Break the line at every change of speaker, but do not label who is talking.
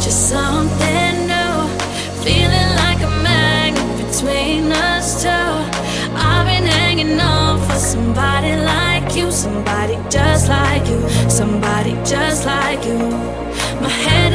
just something new. Feeling like a magnet between us two. I've been hanging on for somebody like you, somebody just like you, somebody just like you. My head